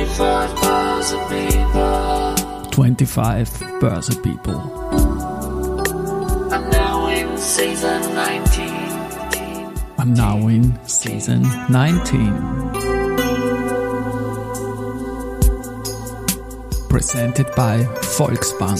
25 Börse People. I'm now in season 19. I'm now in season 19. Presented by Volksbank.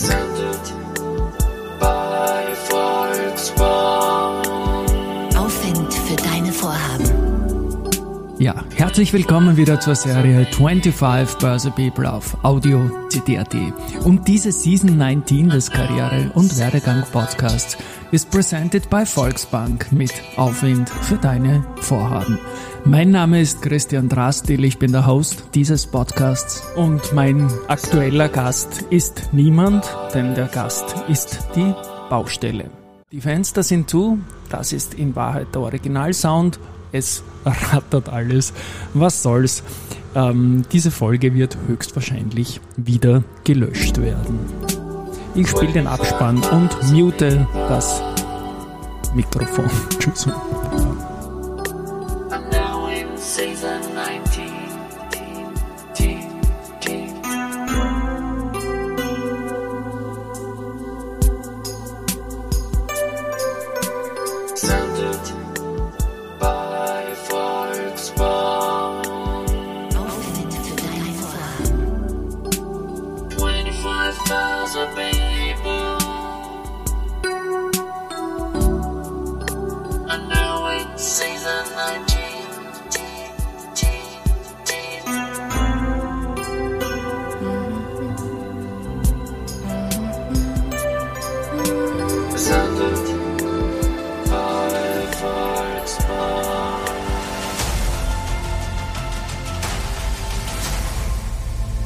Aufwind für deine Vorhaben. Ja, herzlich willkommen wieder zur Serie 25 Börse People auf Audio CD.at. Und diese Season 19 des Karriere- und Werdegang-Podcasts ist presented by Volksbank mit Aufwind für deine Vorhaben. Mein Name ist Christian Drastil, ich bin der Host dieses Podcasts und mein aktueller Gast ist niemand, denn der Gast ist die Baustelle. Die Fenster sind zu, das ist in Wahrheit der Originalsound. Es rattert alles. Was soll's? Diese Folge wird höchstwahrscheinlich wieder gelöscht werden. Ich spiele den Abspann und mute das Mikrofon. Tschüss.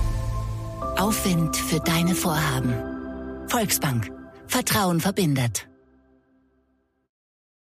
Aufwind für deine Vorhaben. Volksbank. Vertrauen verbindet.